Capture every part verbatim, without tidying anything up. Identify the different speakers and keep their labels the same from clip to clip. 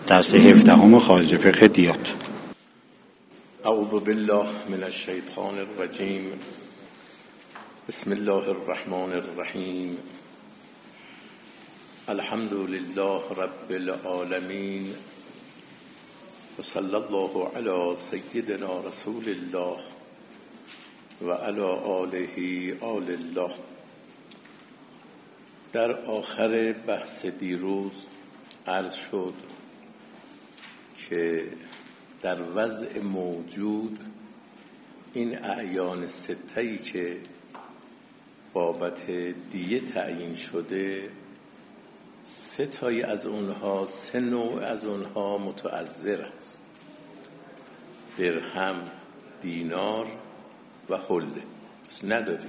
Speaker 1: درس هفدهم خارج فقه دیات.
Speaker 2: اعوذ بالله من الشیطان الرجیم. بسم الله الرحمن الرحیم. الحمد لله رب العالمین و صلی الله علی سیدنا رسول الله و علی آله آل الله. در آخر بحث دیروز عرض شد که در وضع موجود این اعیان سته‌ای که بابت دیه تعیین شده، سه تایی از اونها سه نوع از اونها متعذر است: درهم، دینار و حله. پس نداریم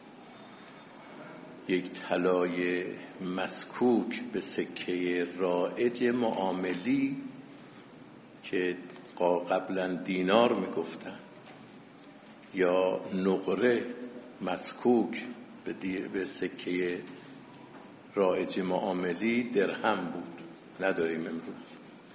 Speaker 2: یک طلای مسکوک به سکه رایج معاملی که قبلا دینار میگفتن، یا نقره مسکوک به سکه رایج معاملی درهم بود، نداریم امروز.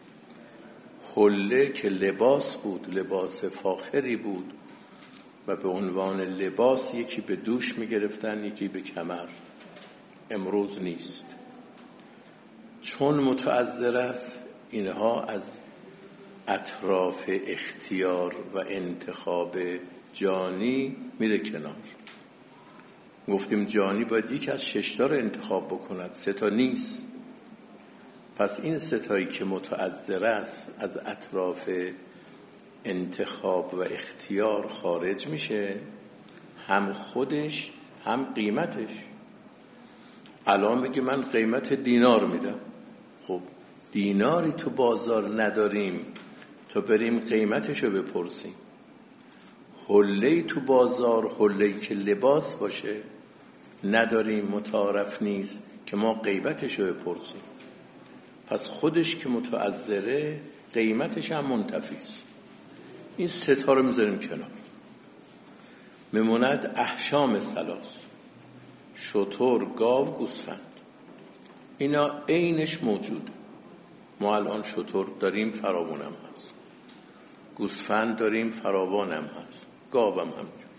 Speaker 2: حله که لباس بود، لباس فاخری بود و به عنوان لباس یکی به دوش میگرفتن یکی به کمر، امروز نیست. چون متعذر است، اینها از اطراف اختیار و انتخاب جانی میره کنار. گفتیم جانی باید یک از ششتا رو انتخاب بکند، سه تا نیست. پس این سه تایی که متعذر است از اطراف انتخاب و اختیار خارج میشه، هم خودش هم قیمتش. الان بگی من قیمت دینار میدم، خب دیناری تو بازار نداریم تا بریم قیمتشو بپرسیم. حله‌ای تو بازار، حله‌ای که لباس باشه، نداریم، متعارف نیست که ما قیمتشو بپرسیم. پس خودش که متعذره، قیمتش هم منتفیست. این سه تا رو میذاریم کنار. میموند احشام ثلاث: شتر، گاو، گوسفند. اینا عینش موجوده. ما الان شتر داریم، فراوان هم هست. گوسفند داریم، فراوان هم هست. گاو هم همینجور.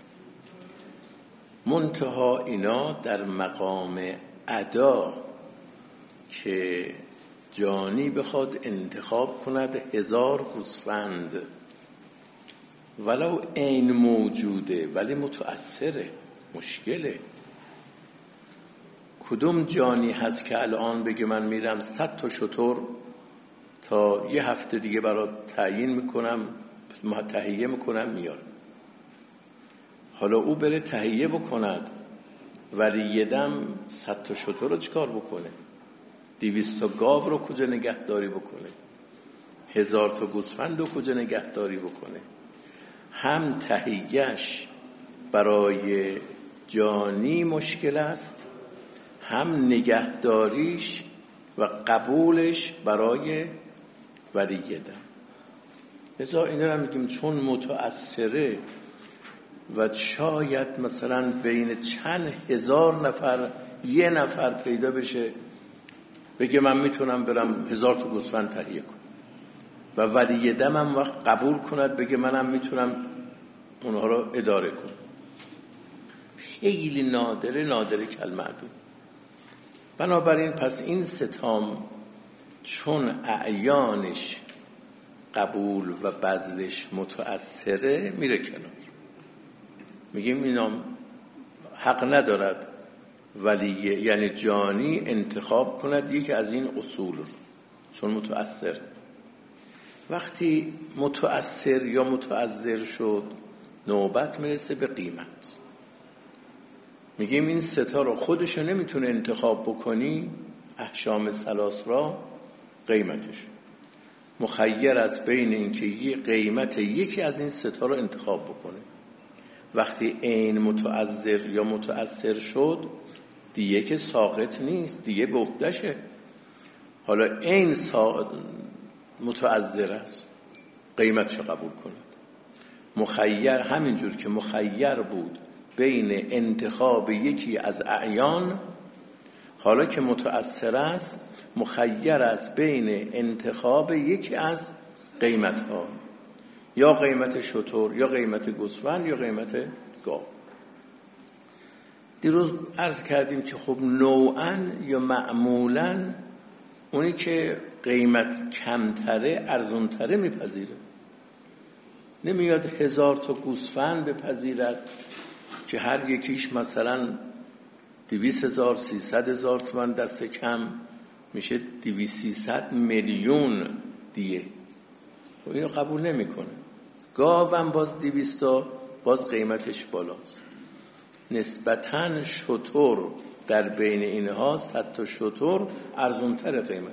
Speaker 2: منتها اینا در مقام ادا که جانی بخواد انتخاب کند هزار گوسفند، ولو عین موجوده ولی متأثره، مشکله. کدوم جانی هست که الان بگه من میرم صد تا شتر تا یه هفته دیگه برات تعیین میکنم، تهیه میکنم میارم؟ حالا او بره تهیه بکند، ولی یه دم صد تا شتر رو چیکار بکنه؟ دویست تا گاو رو کجا نگهداری بکنه؟ هزار تا گوسفند رو کجا نگهداری بکنه؟ هم تهیهش برای جانی مشکل است، هم نگهداریش و قبولش برای ولیه دم. لذا این رو میگیم چون متأثره و شاید مثلا بین چند هزار نفر یه نفر پیدا بشه بگه من میتونم برم هزار تا گوسفند تهیه کنم و ولی دم هم وقت قبول کند بگه منم میتونم اونها رو اداره کنم. خیلی نادره، نادره کالمعدوم. بنابراین پس این ستام چون اعیانش قبول و بذلش متأثره، میره کنار. میگیم اینا حق ندارد ولی یعنی جانی انتخاب کند یکی از این اصول رو، چون متأثر. وقتی متأثر یا متأثر شد، نوبت میرسه به قیمت. میگیم این ستا رو خودشو نمیتونه انتخاب بکنی، احشام ثلاث را قیمتش مخیر از بین این که یه قیمت یکی از این ستا رو انتخاب بکنه. وقتی این متعذر یا متأثر شد، دیگه که ساقط نیست، دیگه به عهده‌شه. حالا این سا... متعذر است، قیمتشو قبول کند. مخیر همینجور که مخیر بود بین انتخاب یکی از اعیان، حالا که متأثر است مخیر است بین انتخاب یکی از قیمت ها، یا قیمت شتر یا قیمت گوسفند یا قیمت گاو. دیروز عرض کردیم که خب نوعاً یا معمولاً اونی که قیمت کمتره ارزونتره میپذیره. نمیاد هزار تا گوسفند بپذیرد که هر یکیش مثلا دویست هزار سیصد هزار تومان دست کم میشه دویست سیصد میلیون دیه، و اینو قبول نمیکنه. گاوم باز دویست تا باز قیمتش بالاست. نسبتاً شتر در بین اینها صد تا شتر ارزونتر قیمت.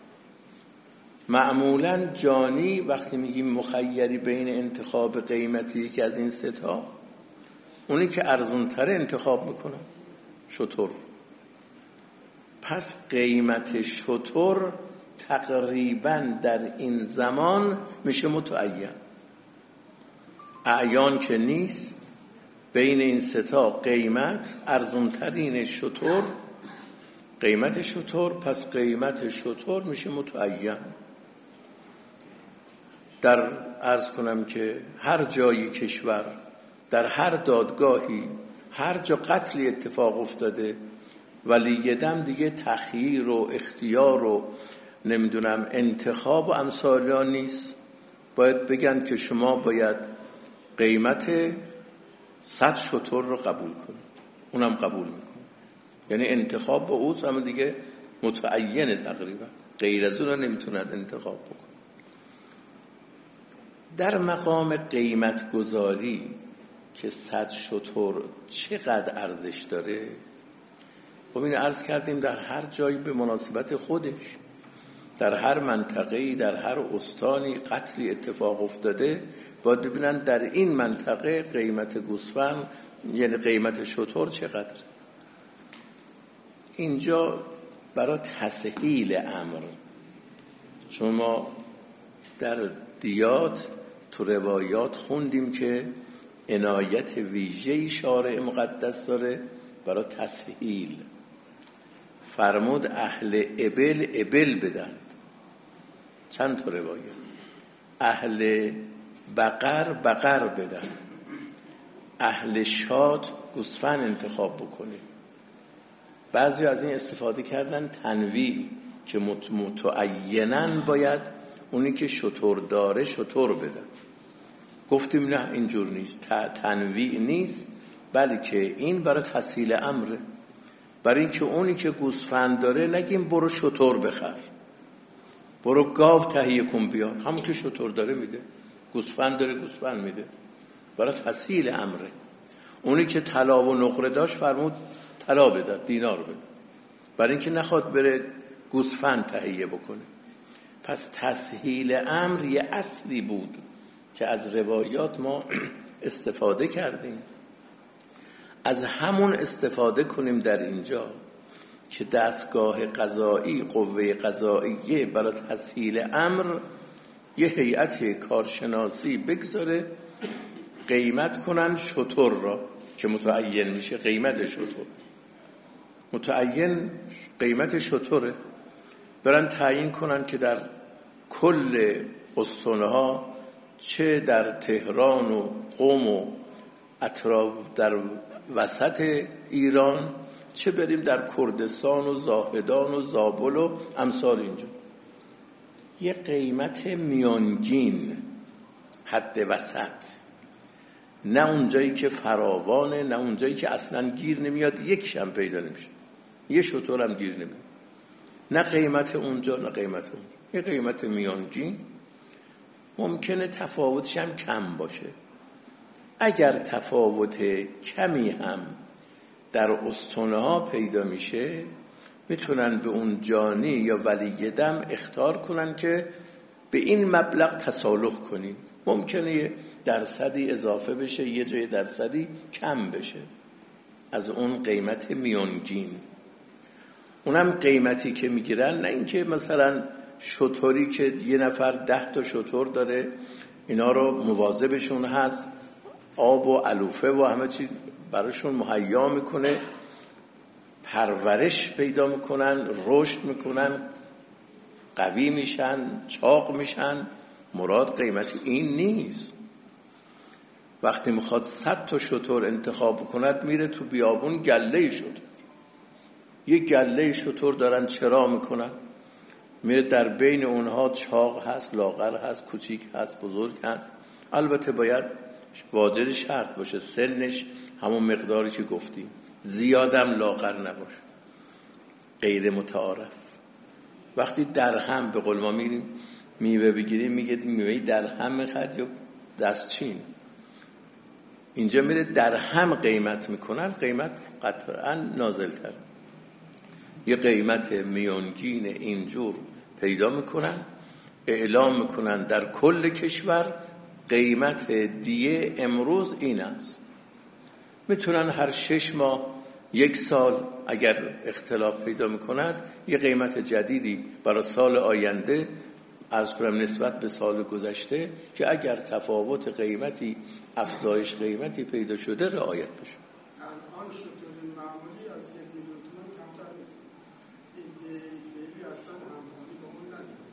Speaker 2: معمولاً جانی وقتی میگیم مخیری بین انتخاب قیمتی که از این سه تا، اونی که ارزونتر انتخاب میکنن شتر. پس قیمت شتر تقریباً در این زمان میشه متعین. اعیان که نیست، بین این سه تا قیمت ارزونترین شتر، قیمت شتر، پس قیمت شتر میشه متعین. در عرض کنم که هر جایی کشور، در هر دادگاهی، هر جا قتلی اتفاق افتاده، ولی دم دیگه تخییر و اختیار و نمیدونم انتخاب و امثالیان نیست. باید بگن که شما باید قیمت صد شتر رو قبول کنید، اونم قبول میکنه. یعنی انتخاب با اوست، اما دیگه متعینه تقریبا، غیر از اون رو نمیتوند انتخاب بکنه. در مقام قیمت گذاری که صد شتر چقدر ارزش داره، خب این عرض کردیم در هر جایی به مناسبت خودش، در هر منطقه‌ای، در هر استانی قتلی اتفاق افتاده، باید ببینن در این منطقه قیمت گوسفند یعنی قیمت شتر چقدر. اینجا برای تسهیل امر، چون ما در دیات تو روایات خوندیم که عنایت ویژه‌ای شارع مقدس داره برای تسهیل. فرمود اهل ابل ابل بدن، چند تا روایت. اهل بقر بقر بدن، اهل شات گوسفند انتخاب بکنه. بعضی از این استفاده کردن تنویع که متعیناً باید اونی که شتر داره شتر بدن. گفتیم نه اینجور نیست، تنویع نیست، بلکه این برای تسهیل امره. برای اینکه اونی که گوسفند داره نگیم برو شتر بخر، برو گاو تهیه کن بیار، همون که شتر داره میده. گوسفند داره گوسفند میده، برای تسهیل امره. اونی که طلا و نقره داشت فرمود طلا بده، دینار بده، برای اینکه نخواد بره گوسفند تهیه بکنه. پس تسهیل امر یه اصلی بود که از روایات ما استفاده کردیم. از همون استفاده کنیم در اینجا که دستگاه قضایی، قوه قضاییه برای تسهیل امر یه هیئت کارشناسی بگذاره قیمت کنن شتر را که متعین میشه. قیمت شتر متعین، قیمت شتره، برن تعیین کنن که در کل استانه ها، چه در تهران و قم و اطراف در وسط ایران، چه بریم در کردستان و زاهدان و زابل و امثال اینجا، یه قیمت میانگین، حد وسط، نه اونجایی که فراوانه نه اونجایی که اصلا گیر نمیاد، یک شم پیدا نمیشه، یه شتر هم گیر نمیاد، نه قیمت اونجا نه قیمت اونجا، یه قیمت میانگین. ممکنه تفاوتش هم کم باشه. اگر تفاوت کمی هم در استانه ها پیدا میشه، میتونن به اون جانی یا ولی دم اخطار کنن که به این مبلغ تصالح کنید. ممکنه یه درصدی اضافه بشه، یه جای درصدی کم بشه از اون قیمت میانگین. اونم قیمتی که میگیرن، نه اینکه مثلا شتری که یه نفر ده تا شتر داره، اینا رو مواظبشون هست، آب و علوفه و همه چی براشون مهیا میکنه، پرورش پیدا میکنن، رشد میکنن، قوی میشن، چاق میشن. مراد قیمت این نیست. وقتی میخواد صد تا شتر انتخاب کند میره تو بیابون گله شتر، یه گله شتر دارن چرا میکنن، میره در بین اونها چاق هست، لاغر هست، کوچیک هست، بزرگ هست. البته باید واجد شرط باشه سنش همون مقداری که گفتیم، زیادم لاغر نباشه، غیر متعارف. وقتی در هم به قول ما میریم میوه بگیریم میگه میوه در هم میخواد یا دستچین، اینجا میره در هم قیمت میکنن، قیمت قطعا نازلتر، یه قیمت میانگین اینجور پیدا میکنن، اعلام میکنن در کل کشور قیمت دیه امروز این است. میتونن هر شش ماه، یک سال اگر اختلاف پیدا میکند یه قیمت جدیدی برای سال آینده عرض کنم نسبت به سال گذشته که اگر تفاوت قیمتی، افزایش قیمتی پیدا شده رعایت بشه.
Speaker 3: الان شتر معمولی از یک میلیون تومان کمتر نیست. این خیلی اصلا همخوانی با اون نداره.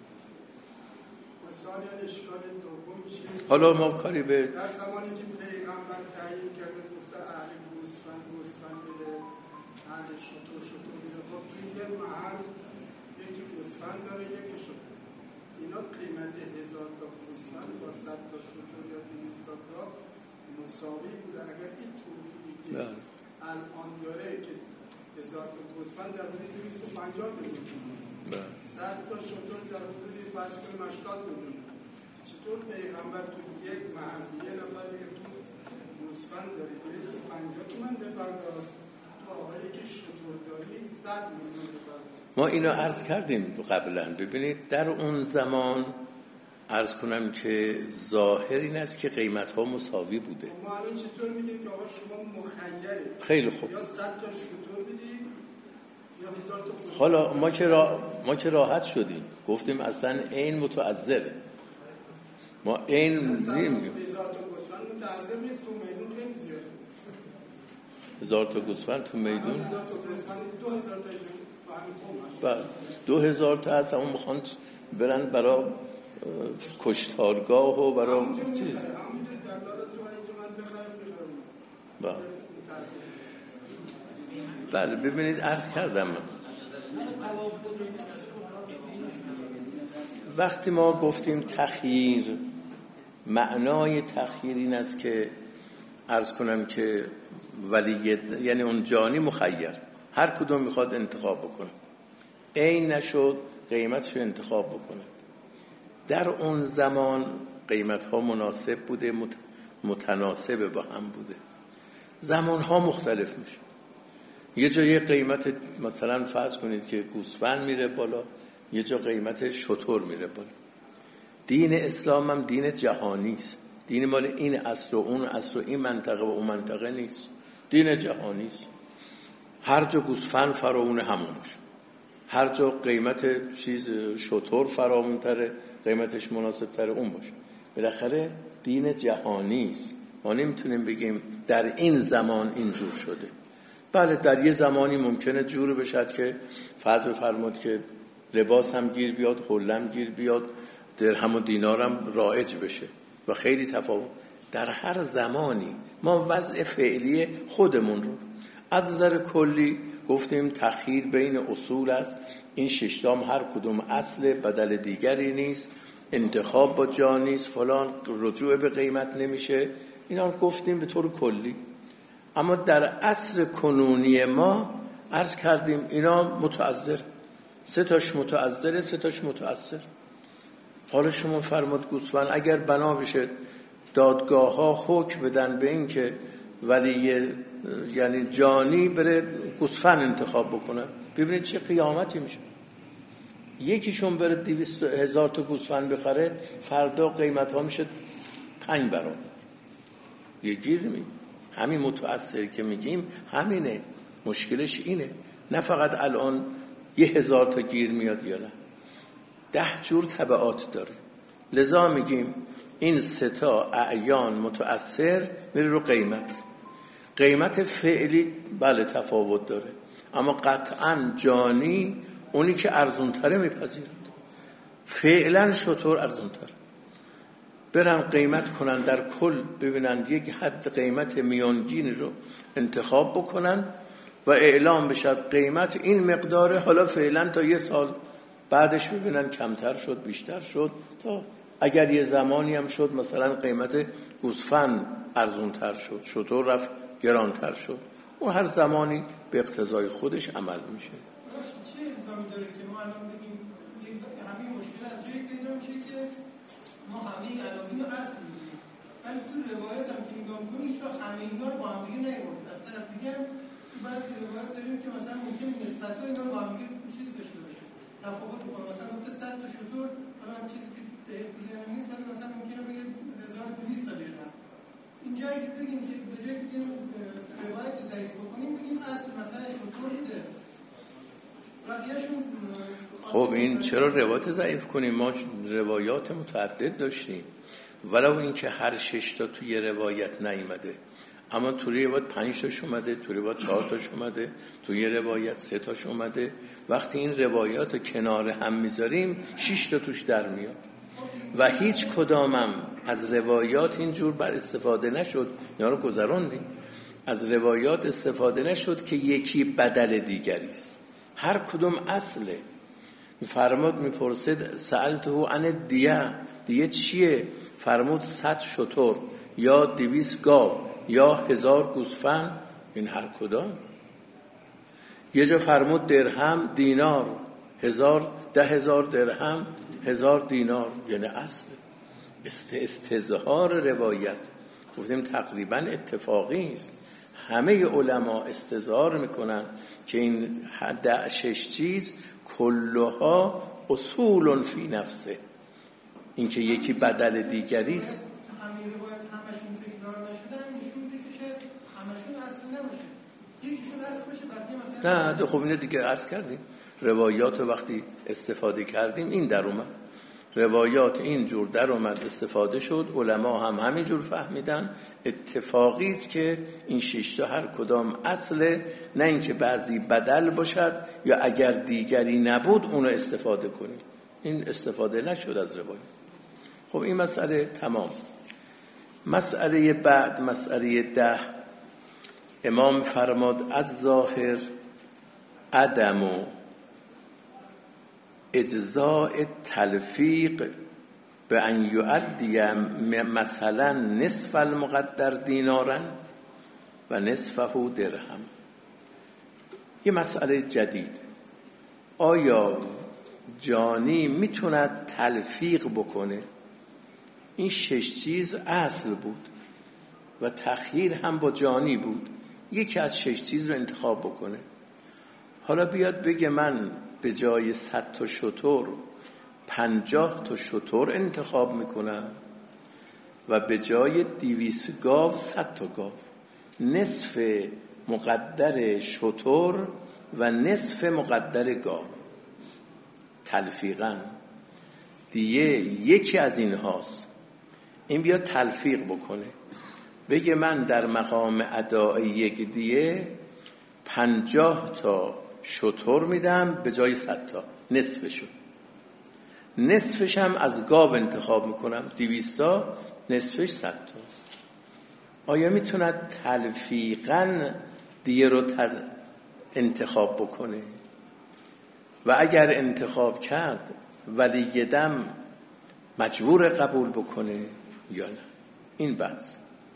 Speaker 3: مثال اشکال دوم میشه
Speaker 2: حالا ما کاری به
Speaker 3: در زمانی که پیغمبر تعیین کرده گفته اهل گوسفند گوسفند بده، اهل شتر شتر بده، خب توی یه محل یکی گوسفند داره یکی شتر، اینا قیمت هزار تا گوسفند با صد تا شتر یا دویست تا گاو مساوی بوده. اگر این توفیقی که الان داره که هزار تا گوسفند در حدود دویست و پنجاه میلیون، صد تا شتر در حدود فرض کنیم هشتاد میلیون، چطور پیغمبر تو یک محل یه نفر یک گوسفند داره دویست و پنجاه تومن بپرداز، تو آقایی که شتر داری صد میلیون بپرداز؟
Speaker 2: ما اینو عرض کردیم قبلا. ببینید در اون زمان عرض کنم که ظاهر این است که قیمت ها مساوی بوده.
Speaker 3: ما الان چطور میگیم که آقا شما مخیره
Speaker 2: خیلی خوب،
Speaker 3: یا صد تا شتر بدید یا هزار تا گوسفند؟
Speaker 2: حالا ما که را... ما که راحت شدیم گفتیم اصلا این متعذره، ما این نمیگیم
Speaker 3: هزار تا گوسفند متعذر نیست، تو میدون خیلی زیاده.
Speaker 2: هزار تا گوسفند تو میدون،
Speaker 3: هزار تا گوسفند دو هزار تا
Speaker 2: بله دو هزار تا هست، اون میخوان برن برای کشتارگاه و برای چیز. بله بله ببینید عرض کردم من. وقتی ما گفتیم تخییر، معنای تخییر این است که عرض کنم که ولی یعنی اون جانی مخیر، هر کدوم میخواد انتخاب بکنه، این نشد قیمتش رو انتخاب بکنه. در اون زمان قیمت ها مناسب بوده، متناسب با هم بوده. زمان ها مختلف میشه، یه جا یه قیمت مثلا فرض کنید که گوسفند میره بالا، یه جا قیمت شتر میره بالا. دین اسلام هم دین جهانی است، دین مال این عصر و اون عصر و این منطقه و اون منطقه نیست، دین جهانی است. هر جا گوسفند فراوونه همون باشه، هر جا قیمت چیز شتر فراوان‌تره قیمتش مناسب تره اون باشه. بالاخره دین جهانی است، ما نمیتونیم بگیم در این زمان اینجور شده. بله در یه زمانی ممکنه جور بشد که فرض بفرماد که لباس هم گیر بیاد، حلم گیر بیاد، درهم و دینار هم رایج بشه و خیلی تفاوت. در هر زمانی ما وضع فعلی خودمون رو از نظر کلی گفتیم تخییر بین اصول است، این ششتام هر کدوم اصل بدل دیگری نیست، انتخاب با جا نیست، فلان رجوع به قیمت نمیشه، اینا گفتیم به طور کلی. اما در عصر کنونی ما عرض کردیم اینا متعذر، سه تاش متعذره سه تاش متأثر. حالا شما فرمود گوسفند اگر بنا بشه دادگاه ها حکم بدن به این که ولی یعنی جانی بره گوسفند انتخاب بکنه، ببینید چه قیامتی میشه. یکیشون بره دویست هزار تا گوسفند بخره، فردا قیمت ها میشه پنج برابر. یه گیر می همین متأثر که میگیم همینه، مشکلش اینه. نه فقط الان یه هزار تا گیر میاد یا نه، ده جور تبعات داره. لذا میگیم این سه تا اعیان متأثر میره رو قیمت. قیمت فعلی بله تفاوت داره، اما قطعاً جانی اونی که ارزون تره میپذیرد. فعلا شطور ارزان‌تر. برن قیمت کنن در کل، ببینن یک حد قیمت میانگین رو انتخاب بکنن و اعلام بشه قیمت این مقداره، حالا فعلا تا یه سال بعدش ببینن کمتر شد بیشتر شد، تا اگر یه زمانی هم شد مثلا قیمت گوسفند ارزونتر شد، شطور رفت گرانتر شد، اون هر زمانی به اقتضای خودش عمل میشه.
Speaker 4: چه الزامی داره که ما الان بگیم همه مشکل از جایی پیدا میشه که ما همه عناوین رو اصل میگیم، ولی تو روایت هم که نگاه می‌کنی هیچ وقت همه اینا رو با هم دیگه نیاورد. از طرف دیگه هم تو بعضی روایت داریم که مثلا ممکن نسبت‌ها اینا رو با هم دیگه چیز داشته باشه، تفاوت بکنه. مثلا گفته صد تا شطور، حالا هم چیزی که دقیق تو ذهنم نیست، ولی مثلا ممکنه بگه هزار و دویست تا درهم. اینجا اگه بگیم که به جای که روایت ضعیف بکنیم بگیم اصل مثلا شطور میده، بقیه‌شون.
Speaker 2: خب این چرا روایت ضعیف کنیم؟ ما روایات متعدد داشتیم، ولو اینکه هر شش تا توی روایت نیامده، اما توی روایت پنج تاش اومده، توی روایت چهار تاش اومده، توی روایت سه تاش اومده. وقتی این روایات کنار هم میذاریم شش تا توش در میاد و هیچ کدامم از روایات اینجور بر استفاده نشد، اینا رو گذراندیم. از روایات استفاده نشد که یکی بدل دیگری است، هر کدوم اصله. فرمود میپرسید سألته عن دیه، دیه چیه؟ فرمود صد شتر یا دویست گاو یا هزار گوسفند، این هر کدام. یه جا فرمود درهم دینار، هزار ده هزار درهم هزار دینار، یعنی اصل است. استظهار روایت گفتیم تقریبا اتفاقی است، همه علما استظهار میکنن که این ده شش چیز کلها اصول فی نفسه، این که یکی بدل دیگری است.
Speaker 4: همه روایت همشون تکرار نشدن نشون میده که شاید همشون اصل نباشه، یکیشون اصل باشه بقیه مثلا
Speaker 2: نه. خب اینو دیگه عرض کردیم، روایات وقتی استفاده کردیم این در اومد، روایات اینجور در اومد استفاده شد، علما هم همینجور فهمیدن. اتفاقی است که این شش تا هر کدام اصله، نه اینکه بعضی بدل باشد یا اگر دیگری نبود اونو استفاده کنیم. این استفاده نشد از روایت. خب این مسئله تمام. مسئله بعد، مسئله ده، امام فرماد از ظاهر عدم و اجزاء تلفیق به ان یؤدی مثلا نصف المقدر دینارا و نصفه درهم. یه مسئله جدید، آیا جانی میتوند تلفیق بکنه؟ این شش چیز اصل بود و تخییر هم با جانی بود، یکی از شش چیز رو انتخاب بکنه. حالا بیاد بگه من به جای صد تا شتر پنجاه تا شتر انتخاب میکنم و به جای دویست گاو صد تا گاو، نصف مقدر شتر و نصف مقدر گاو تلفیقا دیگه یکی از این هاست. این بیاد تلفیق بکنه، بگه من در مقام اداء یک دیه پنجاه تا شتر میدم به جای صد تا، نصفشو، نصفش هم از گاو انتخاب میکنم، دویست تا، نصفش صد تا. آیا میتوند تلفیقاً دیه رو انتخاب بکنه؟ و اگر انتخاب کرد ولی دم مجبور قبول بکنه یا نه؟ این بحث.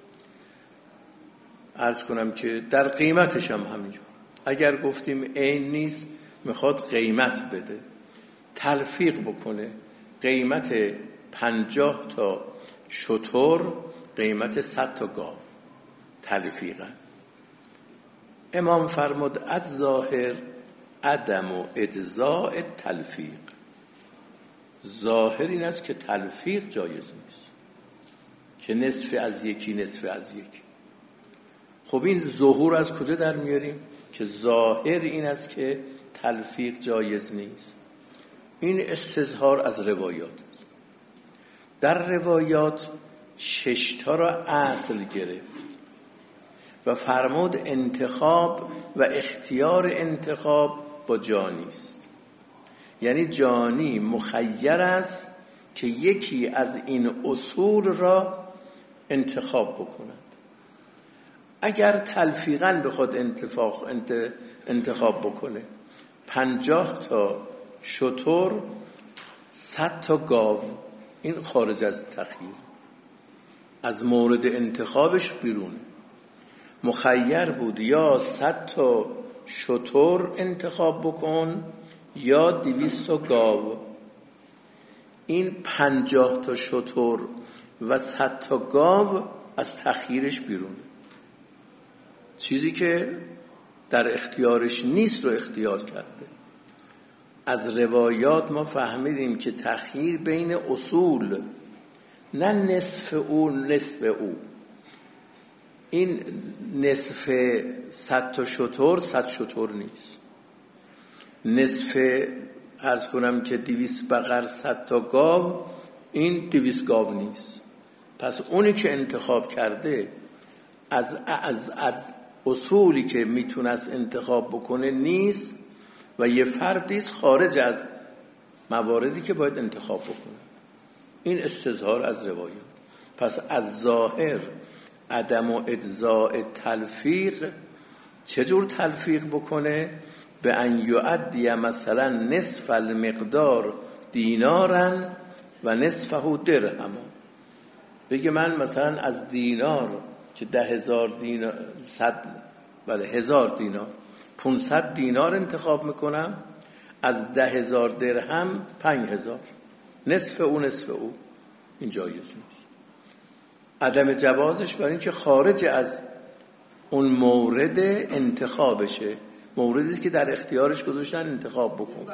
Speaker 2: عرض کنم که در قیمتش هم همینجور، اگر گفتیم عین نیست میخواد قیمت بده، تلفیق بکنه، قیمت پنجاه تا شتر قیمت صد تا گاو تلفیقا. امام فرمود از ظاهر عدم و اجزاء تلفیق، ظاهر این است که تلفیق جایز نیست، که نصف از یکی نصف از یکی. خب این ظهور از کجا در میاریم که ظاهر این است که تلفیق جایز نیست؟ این استظهار از روایات است. در روایات ششتا را اصل گرفت و فرمود انتخاب و اختیار انتخاب با جانی است. یعنی جانی مخیر است که یکی از این اصول را انتخاب بکند. اگر تلفیقاً بخواد انتفاق انتخاب بکنه پنجاه تا شتر صد تا گاو، این خارج از تخییر، از مورد انتخابش بیرونه. مخیر بود یا صد تا شتر انتخاب بکن یا دویست تا گاو. این پنجاه تا شتر و صد تا گاو از تخییرش بیرونه. چیزی که در اختیارش نیست رو اختیار کرده. از روایات ما فهمیدیم که تخییر بین اصول، نه نصف او نصف او. این نصف صد تا شتر صد شتر نیست، نصف عرض کنم که دویست بقر صد تا گاو، این دویست گاو نیست. پس اونی که انتخاب کرده از از از اصولی که میتونست انتخاب بکنه نیست و یه فردیست خارج از مواردی که باید انتخاب بکنه. این استظهار از روایات. پس از ظاهر عدم و اجزاء تلفیق، چجور تلفیق بکنه؟ به ان یعدی مثلا نصف المقدار دینارن و نصفه درهم. بگه من مثلا از دینار که ده هزار دینار، صد بله هزار دینار، پونصد دینار انتخاب میکنم، از ده هزار درهم پنج هزار، نصف او نصف او. این جایز نیست. عدم جوازش برای اینکه خارج از اون مورد انتخابشه، موردی که در اختیارش گذاشتن انتخاب بکن.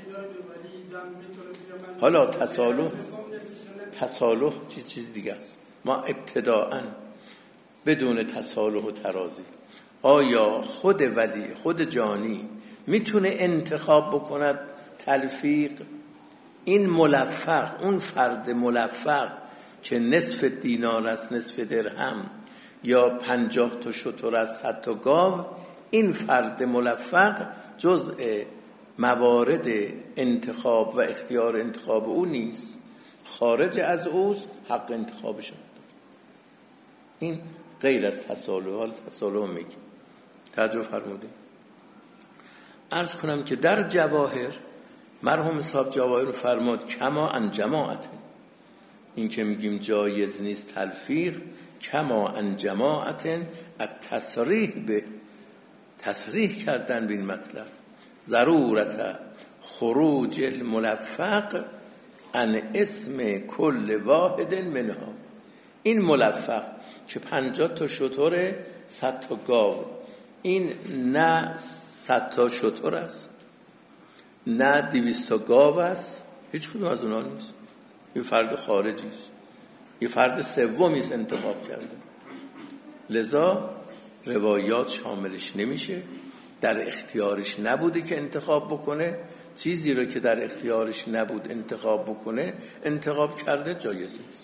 Speaker 2: حالا تصالح تصالح چیز چیز دیگه است. ما ابتداءً بدون تصالح و ترازی، آیا خود ولی خود جانی میتونه انتخاب بکند تلفیق؟ این ملفق، اون فرد ملفق که نصف دینار است نصف درهم یا پنجاه تا شتر از صد تا گاو، این فرد ملفق جزء موارد انتخاب و اختیار انتخاب او نیست، خارج از اوست، حق انتخابش نداره. این غیر از تصالح. حال تصالح میگه توجه فرمودید. عرض کنم که در جواهر مرحوم صاحب جواهر رو فرمود کما ان جماعت، این که میگیم جایز نیست تلفیق، کما ان جماعت التصریح به، تصریح کردن به این مطلب، ضرورت خروج الملفق عن اسم کل واحد منها. این ملفق که پنجاه تا شتر صد تا گاو، این نه صد تا شتر است نه دویست تا گاو است، هیچ کدوم از اونها نیست. یه فرد خارجی است، یه فرد سومی است انتخاب کرده، لذا روایات شاملش نمیشه. در اختیارش نبوده که انتخاب بکنه، چیزی رو که در اختیارش نبود انتخاب بکنه انتخاب کرده، جایز نیست.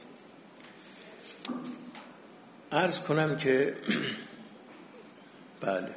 Speaker 2: عرض کنم که بله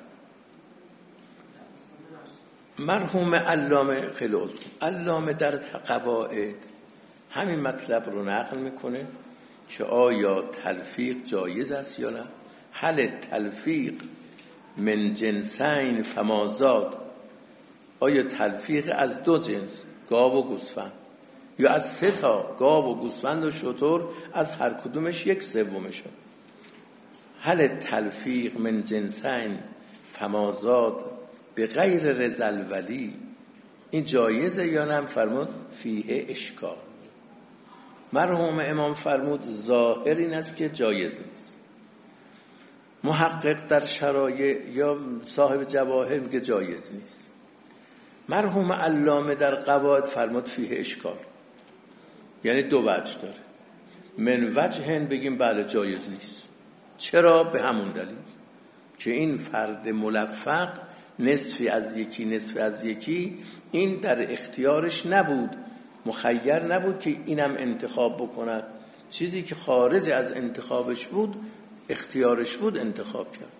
Speaker 2: مرحوم علامه خیلی عضو علامه در قواعد همین مطلب رو نقل میکنه که آیا تلفیق جایز است یا نه. هل تلفیق من جنسین فمازاد، آیا تلفیق از دو جنس، گاو و گوسفند، یا از سه تا گاو و گوسفند و شتر از هر کدومش یک سومشه. هل تلفیق من جنسین فمازاد به غیر رضا ولی، این جایزه یا نه؟ فرمود فیه اشکال. مرحوم امام فرمود ظاهر این است که جایز نیست. محقق در شرایع یا صاحب جواهر میگه جایز نیست. مرحوم علامه در قواعد فرمود فیه اشکال، یعنی دو وجه داره. من وجهن بگیم بله جایز نیست. چرا؟ به همون دلیل که این فرد ملفق نصفی از یکی نصفی از یکی، این در اختیارش نبود، مخیر نبود که اینم انتخاب بکند. چیزی که خارج از انتخابش بود، اختیارش بود، انتخاب کرد.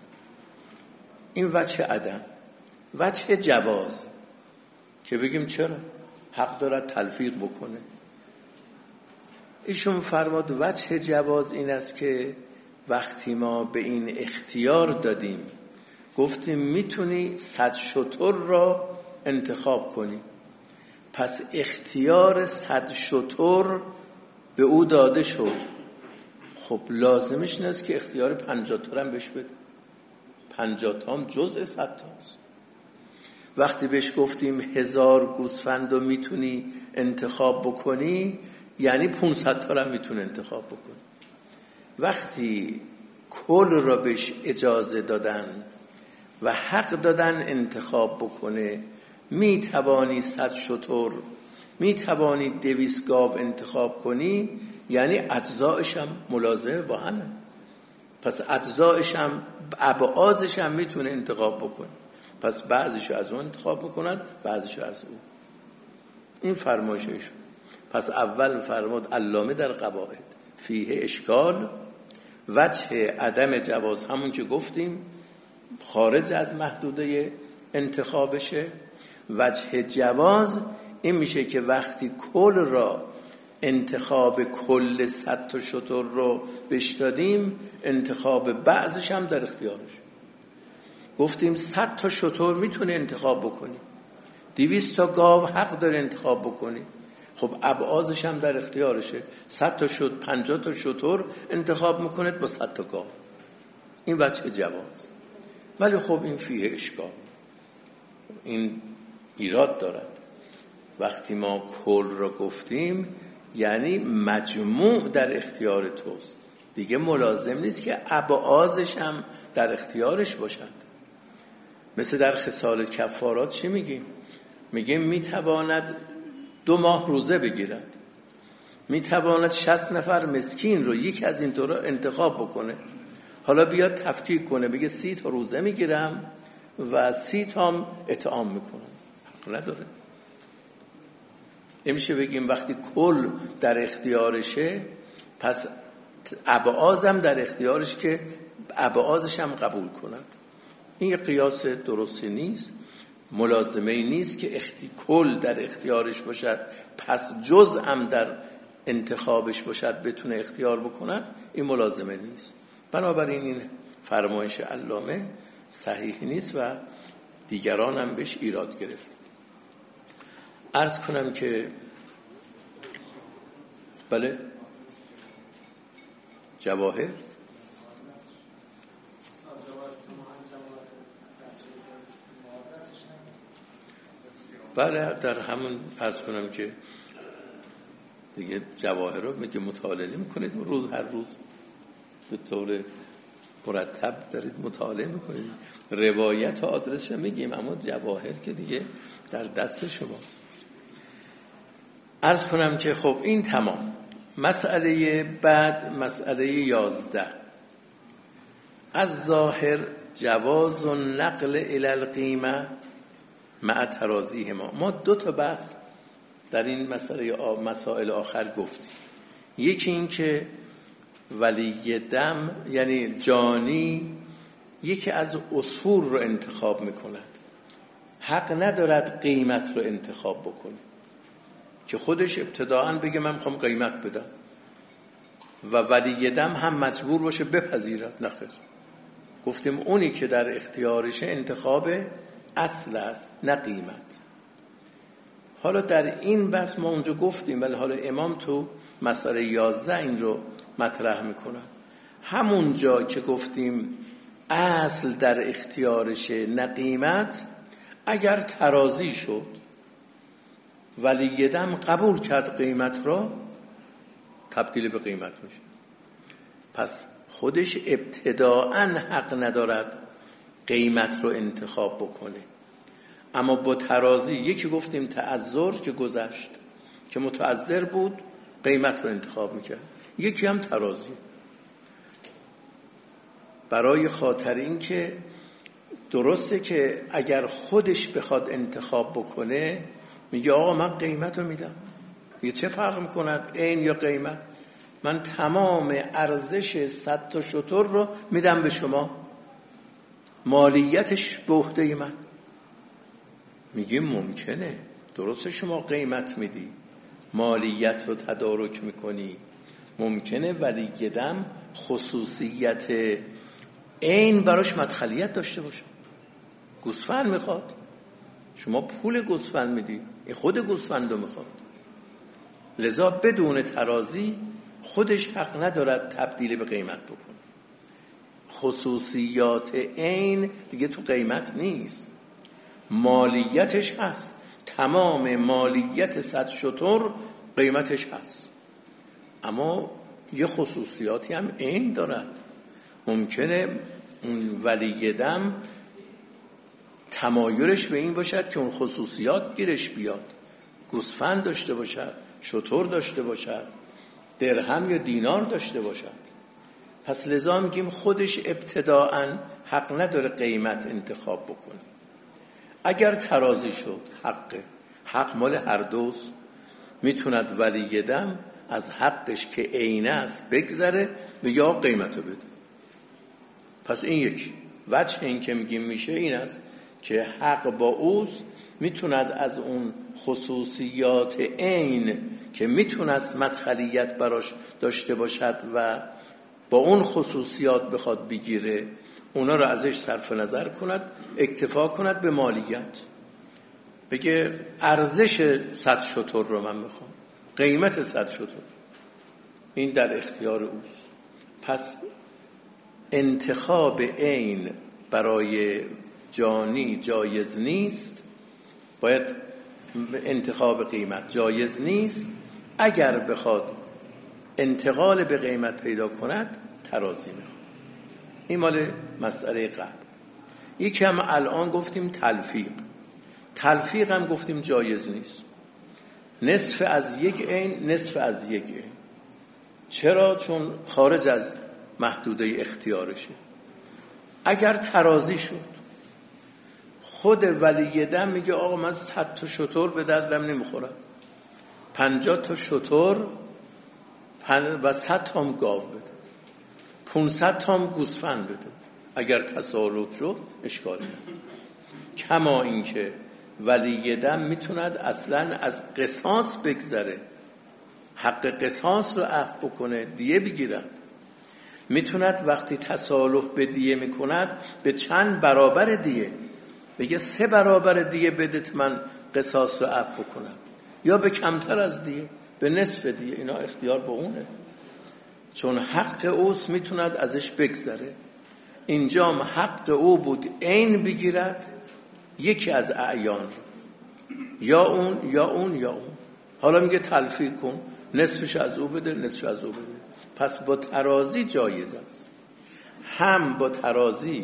Speaker 2: این وجه عدم. وجه جواز که بگیم چرا؟ حق دارد تلفیق بکنه. ایشون فرمود وجه جواز این است که وقتی ما به این اختیار دادیم، گفتیم میتونی صد شتر را انتخاب کنی، پس اختیار صد شتر به او داده شد. خب لازمش این است که اختیار پنجاه تا هم بهش بده. پنجاه تا هم جزء صد تاست. وقتی بهش گفتیم هزار گوسفند رو میتونی انتخاب بکنی، یعنی پانصد تا هم میتونه انتخاب بکنی. وقتی کل را بهش اجازه دادن و حق دادن انتخاب بکنه، میتوانی صد شتر، میتوانی دویست گاو انتخاب کنی، یعنی اجزایش هم ملازمه با همه. پس اجزایش هم ابعازش هم میتونه انتخاب بکنه. پس بعضیشو از اون انتخاب بکنن، بعضیشو از اون. این فرمایششون. پس اول فرمود علامه در قواعد فیه اشکال، وجه عدم جواز همون که گفتیم خارج از محدوده انتخابشه. وجه جواز این میشه که وقتی کل را انتخاب کل صد تا شتر رو بهش دادیم، انتخاب بعضش هم در اختیارش. گفتیم صد تا شتر میتونه انتخاب بکنی، دویست تا گاو حق داره انتخاب بکنی. خب ابعازش هم در اختیارشه. صد تا شد پنجاه تا شتر انتخاب میکنه با صد تا گاو. این وجه جواز. ولی خب این فیه اشکال، این ایراد دارد. وقتی ما کل را گفتیم یعنی مجموع در اختیار توست، دیگه ملازم نیست که ابعازش هم در اختیارش باشد. مثل در خصال کفارات چی میگیم؟ میگیم میتواند دو ماه روزه بگیرد، میتواند شصت نفر مسکین رو یک از این طور انتخاب بکنه. حالا بیاد تفکیک کنه بگه سی تا روزه میگیرم و سی تا هم اطعام میکنم، حق نداره. نمیشه بگیم وقتی کل در اختیارشه پس ابعازم در اختیارش که ابعازش هم قبول کند. این یه قیاس درستی نیست. ملازمه ای نیست که اختی... کل در اختیارش باشد پس جزء هم در انتخابش باشد بتونه اختیار بکند. این ملازمه نیست. بنابراین این فرمایش علامه صحیح نیست و دیگران هم بهش ایراد گرفت. عرض کنم که بله جواهر بله در همون عرض کنم که دیگه جواهر رو میگه مطالعه میکنید روز هر روز به طور مرتب دارید مطالعه میکنید، روایت و آدرسش میگیم، اما جواهر که دیگه در دست شماست. عرض کنم که خب این تمام. مسئله بعد مسئله یازده، از ظاهر جواز و نقل الی القیمه مع ترازیه. ما ما دو تا بحث در این مسئله مسائل آخر گفتیم. یکی این که ولی دم یعنی جانی یکی از اصول رو انتخاب میکند، حق ندارد قیمت رو انتخاب بکنه که خودش ابتداعاً بگه من میخوام قیمت بدم و ولی دم هم مجبور باشه بپذیرد. نخیر، گفتیم اونی که در اختیارشه انتخاب اصل است نه قیمت. حالا در این بحث ما اونجا گفتیم، ولی حالا امام تو مسئله یازده این رو مطرح میکنن. همون جا که گفتیم اصل در اختیارشه نه قیمت، اگر ترازی شد ولی یه دم قبول کرد قیمت را، تبدیل به قیمت میشه. پس خودش ابتداعاً حق ندارد قیمت رو انتخاب بکنه. اما با ترازی یکی گفتیم تعذر که گذشت که متعذر بود قیمت رو انتخاب میکرد، یکی هم ترازی برای خاطر این که درسته که اگر خودش بخواد انتخاب بکنه میگه آقا من قیمت رو میدم، یه چه فرق میکند عین یا قیمت، من تمام ارزش صد تا شتر رو میدم به شما، مالیتش به عهده من. میگه ممکنه درسته شما قیمت میدی، مالیت رو تدارک میکنی، ممکنه ولی دم خصوصیت این براش مدخلیت داشته باشه. گوسفند میخواد، شما پول گوسفند میدی، این خود گوسفند رو میخواد، لذا بدون ترازی خودش حق ندارد تبدیل به قیمت بکنه. خصوصیات این دیگه تو قیمت نیست، مالیتش هست، تمام مالیت صد شتر قیمتش هست، اما یه خصوصیاتی هم این دارد. ممکنه اون ولی دم تمایلش به این باشد که اون خصوصیات گیرش بیاد، گوسفند داشته باشد، شتر داشته باشد، درهم یا دینار داشته باشد. پس لذا میگیم خودش ابتداعاً حق نداره قیمت انتخاب بکنه. اگر ترازی شد حقه، حق مال هر دوست، میتوند ولی دم از حقش که عینه است بگذره بگه آقا قیمتو بده. پس این یک وجه این که میگیم میشه این است که حق با اوست، میتوند از اون خصوصیات عین که میتونست مدخلیت براش داشته باشد و با اون خصوصیات بخواد بگیره، اونا رو ازش صرف نظر کند، اکتفا کند به مالیت، بگه ارزش صد شتر رو من میخوام، قیمت صد شتر، این در اختیار اوست. پس انتخاب عین برای جانی جایز نیست، باید انتخاب قیمت جایز نیست. اگر بخواد انتقال به قیمت پیدا کند ترازی میخواد. این مال مسئله قبل. یکی هم الان گفتیم تلفیق. تلفیق هم گفتیم جایز نیست، نصف از یک عین نصف از یک عین. چرا؟ چون خارج از محدوده اختیارشه. اگر ترازی شد خود ولی دم میگه آقا من صد تا شتر به دردم نمیخورد، پنجاه تا شتر و صد تا هم گاو بده، پونصد تا هم گوسفند بده. اگر تصالح شد اشکالی نداره. کما اینکه ولی دم میتوند اصلا از قصاص بگذره، حق قصاص رو عفو بکنه، دیه بگیرد. میتوند وقتی تصالح به دیه میکند به چند برابر دیه بگه سه برابر دیه بدت من قصاص رو عفو بکنم، یا به کمتر از دیه، به نصف دیه. اینا اختیار با اونه، چون حق اوست میتوند ازش بگذره. اینجا حق او بود عین بگیرد یکی از اعیان رو، یا اون یا اون یا اون. حالا میگه تلفیق کن، نصفش از او بده نصف از او بده. پس با ترازی جایز است. هم با ترازی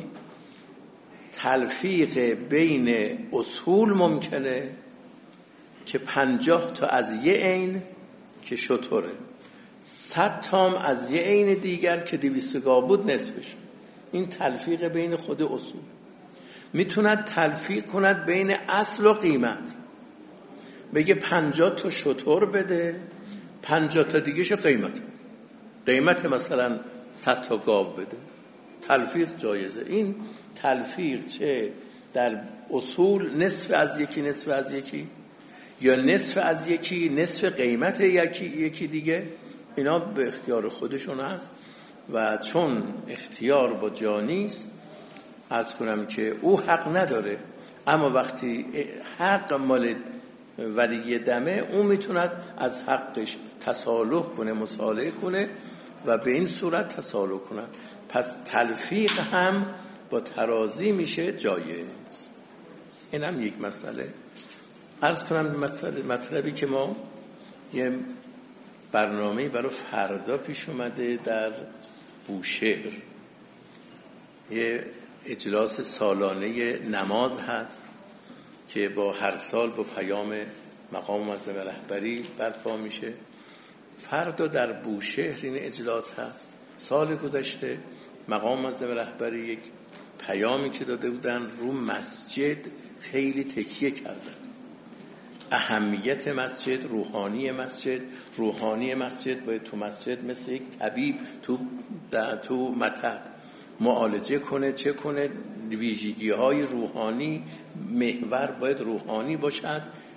Speaker 2: تلفیق بین اصول ممکنه که پنجاه تا از یه عین که شتره، صد تام از یه عین دیگر که دویست گاو بود نصفش. این تلفیق بین خود اصول. میتوند تلفیق کند بین اصل و قیمت، بگه پنجاه تا شتر بده، پنجاه تا دیگه شو قیمت قیمت مثلا صد تا گاو بده. تلفیق جایزه. این تلفیق چه در اصول نصف از یکی نصف از یکی، یا نصف از یکی نصف قیمت یکی یکی دیگه، اینا به اختیار خودشون هست. و چون اختیار با جانیست، عرض کنم که او حق نداره، اما وقتی حق مال ولی دمه، اون میتوند از حقش تصالح کنه، مصالحه کنه و به این صورت تصالح کنه. پس تلفیق هم با ترازی میشه جایز. این هم یک مسئله. عرض کنم مسئله مطلبی که ما یه برنامه برای فردا پیش اومده در بوشهر، یه اجلاس سالانه نماز هست که با هر سال با پیام مقام معظم رهبری برپا میشه. فردا در بوشهر این اجلاس هست. سال گذشته مقام معظم رهبری یک پیامی که داده بودن رو مسجد خیلی تکیه کردن. اهمیت مسجد، روحانی مسجد، روحانی مسجد باید تو مسجد مثل یک طبیب تو تو مطب معالجه کنه، چه کنه، ویژگی های روحانی، محور باید روحانی باشد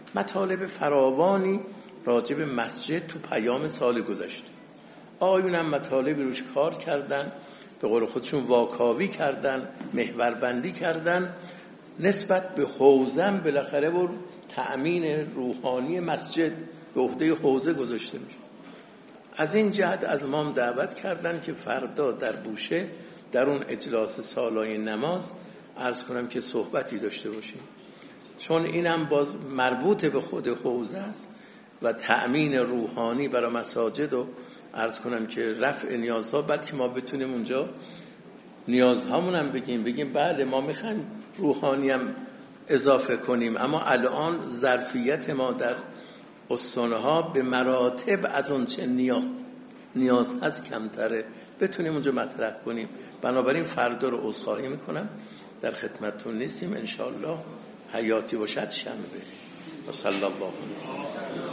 Speaker 2: مطالب فراوانی راجع به مسجد تو پیام سال گذشته. آقایون هم مطالبی روش کار کردن، به قول خودشون واکاوی کردن، محوربندی کردن. نسبت به حوزه بالاخره بر تأمین روحانی مسجد به عهده حوزه گذاشته میشه. از این جهت از ما دعوت کردن که فردا در بوشه در اون اجلاس سالای نماز عرض کنم که صحبتی داشته باشیم، چون اینم باز مربوط به خود حوزه است و تأمین روحانی برای مساجد و عرض کنم که رفع نیازها، بلکه ما بتونیم اونجا نیازهامون هم بگیم بگیم بله ما میخوایم روحانی هم اضافه کنیم، اما الان ظرفیت ما در استانه ها به مراتب از اون چه نیاز نیاز هست کمتره، بتونیم اونجا مطرح کنیم. بنابراین فردا رو عذرخواهی میکنم، در خدمتتون نیستیم، انشاءالله حیاتی باشد شنبه. و صلی الله علیه و سلم.